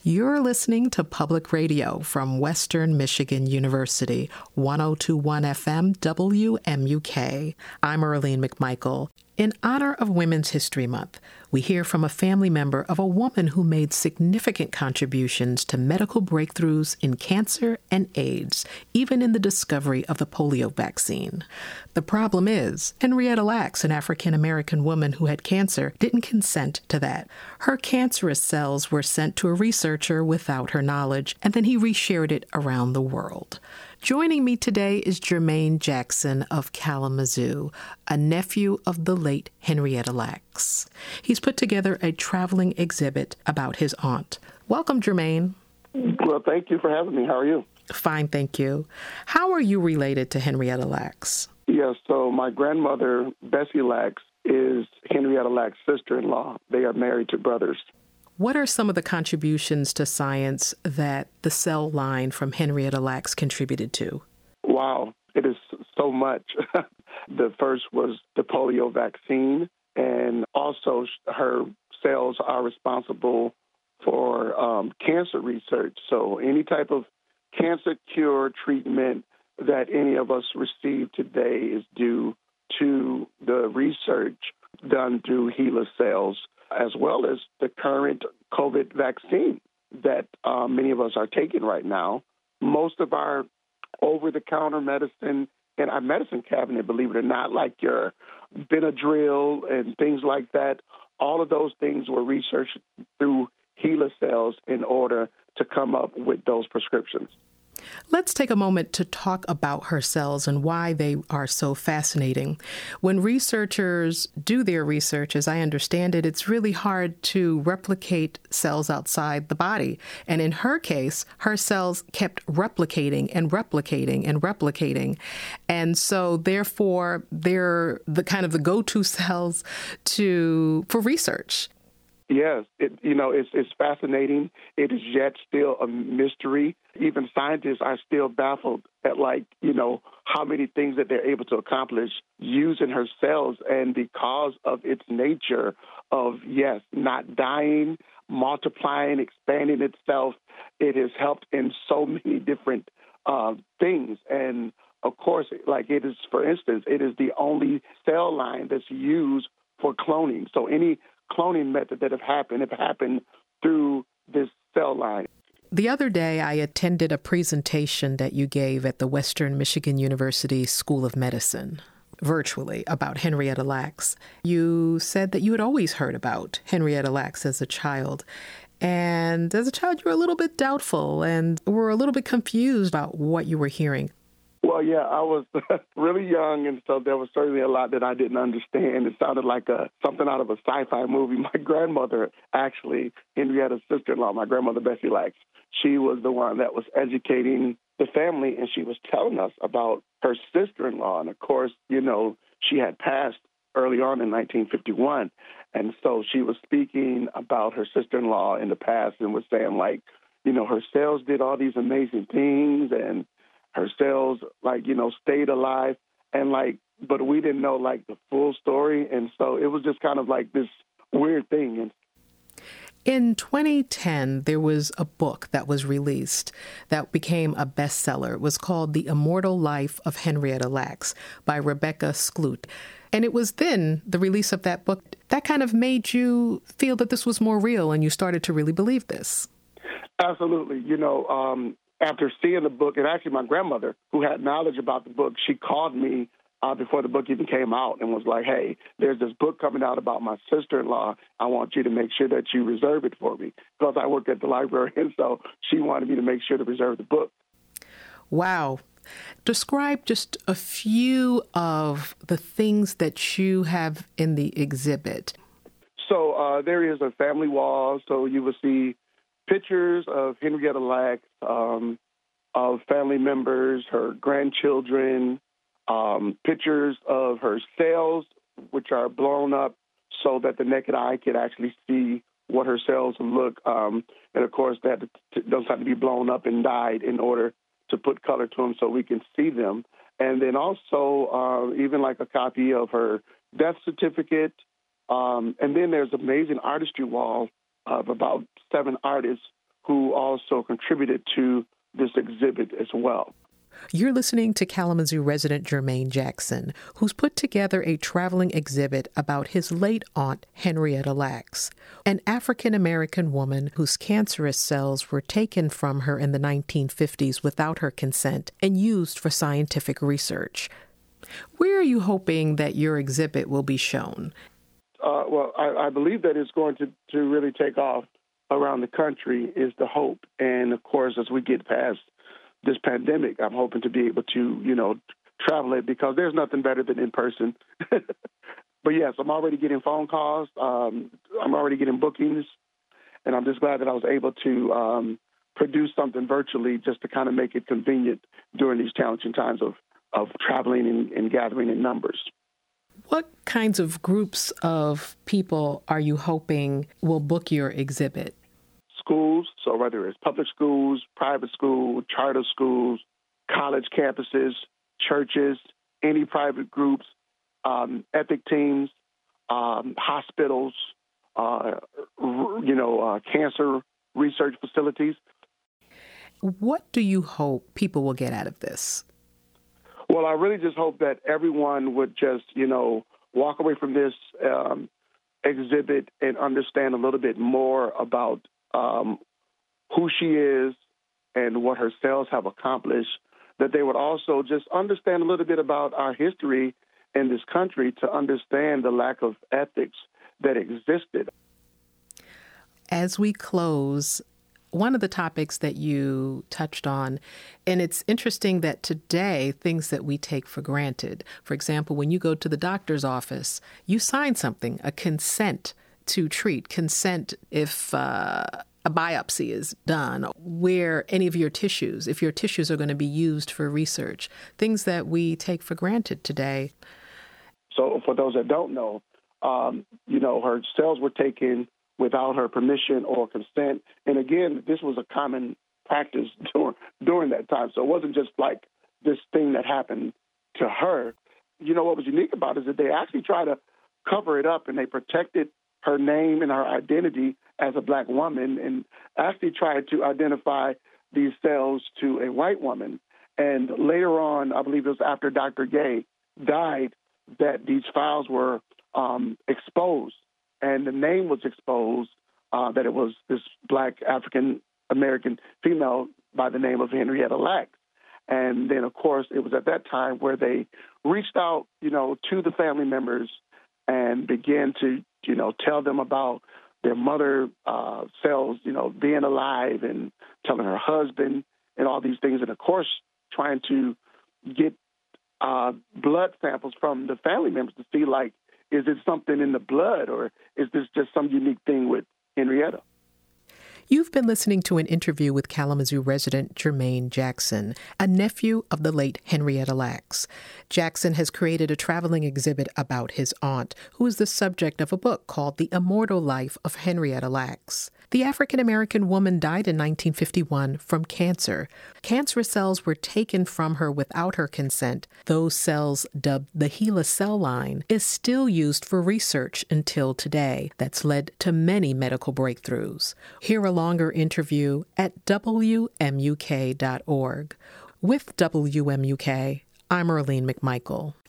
You're listening to Public Radio from Western Michigan University, 1021 FM WMUK. I'm Earlene McMichael. In honor of Women's History Month, we hear from a family member of a woman who made significant contributions to medical breakthroughs in cancer and AIDS, even in the discovery of the polio vaccine. The problem is, Henrietta Lacks, an African-American woman who had cancer, didn't consent to that. Her cancerous cells were sent to a researcher without her knowledge, and then he reshared it around the world. Joining me today is Jermaine Jackson of Kalamazoo, a nephew of the late Henrietta Lacks. He's put together a traveling exhibit about his aunt. Welcome, Jermaine. Well, thank you for having me. How are you? Fine, thank you. How are you related to Henrietta Lacks? Yes, so my grandmother, Bessie Lacks, is Henrietta Lacks' sister-in-law. They are married to brothers. What are some of the contributions to science that the cell line from Henrietta Lacks contributed to? Wow, it is so much. The first was the polio vaccine, and also her cells are responsible for cancer research. So any type of cancer cure treatment that any of us receive today is due to the research done through HeLa cells, as well as the current COVID vaccine that many of us are taking right now. Most of our over-the-counter medicine in our medicine cabinet, believe it or not, like your Benadryl and things like that, all of those things were researched through HeLa cells in order to come up with those prescriptions. Let's take a moment to talk about her cells and why they are so fascinating. When researchers do their research, as I understand it, it's really hard to replicate cells outside the body. And in her case, her cells kept replicating and replicating and replicating. And so therefore, they're the kind of the go-to cells for research. Yes, it's fascinating. It is yet still a mystery. Even scientists are still baffled at, how many things that they're able to accomplish using her cells. And because of its nature of, not dying, multiplying, expanding itself, it has helped in so many different things. And, of course, for instance, it is the only cell line that's used for cloning. So any cloning method that have happened through this cell line. The other day, I attended a presentation that you gave at the Western Michigan University School of Medicine, virtually, about Henrietta Lacks. You said that you had always heard about Henrietta Lacks as a child. And as a child, you were a little bit doubtful and were a little bit confused about what you were hearing. Well, yeah, I was really young, and so there was certainly a lot that I didn't understand. It sounded like something out of a sci-fi movie. My grandmother, actually, Henrietta's sister-in-law, my grandmother, Bessie Lacks, she was the one that was educating the family, and she was telling us about her sister-in-law. And, of course, she had passed early on in 1951, and so she was speaking about her sister-in-law in the past and was saying, her cells did all these amazing things, and her cells, stayed alive, and but we didn't know the full story, and so it was just kind of this weird thing. In 2010, there was a book that was released that became a bestseller. It was called The Immortal Life of Henrietta Lacks by Rebecca Skloot. And it was then, the release of that book, that kind of made you feel that this was more real, and you started to really believe this. Absolutely. After seeing the book, and actually my grandmother, who had knowledge about the book, she called me before the book even came out and was like, hey, there's this book coming out about my sister-in-law. I want you to make sure that you reserve it for me, because I work at the library, and so she wanted me to make sure to reserve the book. Wow. Describe just a few of the things that you have in the exhibit. So there is a family wall, so you will see pictures of Henrietta Lacks, of family members, her grandchildren, pictures of her cells, which are blown up so that the naked eye could actually see what her cells look. And, of course, those have to be blown up and dyed in order to put color to them so we can see them. And then also even a copy of her death certificate. And then there's an amazing artistry wall of about 7 artists who also contributed to this exhibit as well. You're listening to Kalamazoo resident Jermaine Jackson, who's put together a traveling exhibit about his late aunt, Henrietta Lacks, an African-American woman whose cancerous cells were taken from her in the 1950s without her consent and used for scientific research. Where are you hoping that your exhibit will be shown? Well, I believe that it's going to really take off around the country is the hope. And, of course, as we get past this pandemic, I'm hoping to be able to, travel it because there's nothing better than in person. But, yes, I'm already getting phone calls. I'm already getting bookings. And I'm just glad that I was able to produce something virtually just to kind of make it convenient during these challenging times of traveling and gathering in numbers. What kinds of groups of people are you hoping will book your exhibit? Schools, so whether it's public schools, private schools, charter schools, college campuses, churches, any private groups, ethic teams, hospitals, cancer research facilities. What do you hope people will get out of this? Well, I really just hope that everyone would just, walk away from this exhibit and understand a little bit more about who she is and what her cells have accomplished, that they would also just understand a little bit about our history in this country to understand the lack of ethics that existed. As we close, one of the topics that you touched on, and it's interesting that today, things that we take for granted, for example, when you go to the doctor's office, you sign something, a consent to treat, consent if a biopsy is done, where any of your tissues, if your tissues are going to be used for research, things that we take for granted today. So for those that don't know, her cells were taken without her permission or consent. And again, this was a common practice during that time. So it wasn't just like this thing that happened to her. What was unique about it is that they actually tried to cover it up and they protected her name and her identity as a Black woman and actually tried to identify these cells to a white woman. And later on, I believe it was after Dr. Gay died, that these files were exposed. And the name was exposed, that it was this Black African-American female by the name of Henrietta Lacks. And then, of course, it was at that time where they reached out, to the family members and began to, tell them about their mother cells, being alive and telling her husband and all these things. And, of course, trying to get blood samples from the family members to see, like, is it something in the blood or is this just some unique thing with Henrietta? You've been listening to an interview with Kalamazoo resident Jermaine Jackson, a nephew of the late Henrietta Lacks. Jackson has created a traveling exhibit about his aunt, who is the subject of a book called The Immortal Life of Henrietta Lacks. The African-American woman died in 1951 from cancer. Cancerous cells were taken from her without her consent. Those cells, dubbed the HeLa cell line, is still used for research until today. That's led to many medical breakthroughs. Hear a longer interview at WMUK.org. With WMUK, I'm Arlene McMichael.